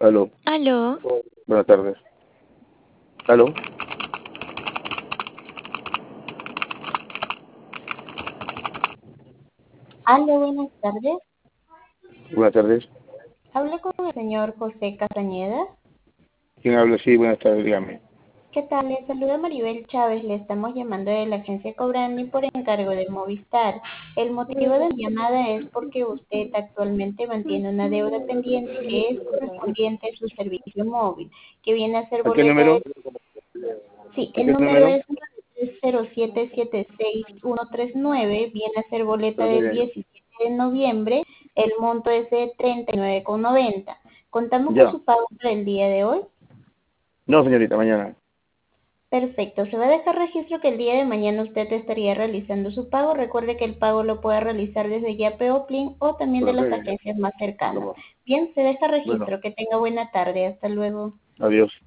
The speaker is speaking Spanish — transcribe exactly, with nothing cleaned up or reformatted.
Aló, Aló, buenas tardes. Aló, Aló, buenas tardes. buenas tardes. Hablo con el señor José Castañeda. ¿Quién habla? Sí, buenas tardes, dígame. ¿Qué tal? Le saluda Maribel Chávez. Le estamos llamando de la agencia Cobrani por encargo de Movistar. El motivo de mi llamada es porque usted actualmente mantiene una deuda pendiente que es correspondiente a su servicio móvil, que viene a ser ¿A qué boleta número? de... Sí, ¿A el qué número número? es cero siete siete seis uno tres nueve, viene a ser boleta Espérate del bien. diecisiete de noviembre, el monto es de treinta y nueve con noventa. ¿Contamos con Ya. su pago para el día de hoy? No, señorita, mañana. Perfecto, se va a dejar registro que el día de mañana usted estaría realizando su pago. Recuerde que el pago lo puede realizar desde Yape o Plin o también de Espérate las bien. agencias más cercanas. Vamos. Bien, se deja Bueno, registro. Que tenga buena tarde. Hasta luego. adiós.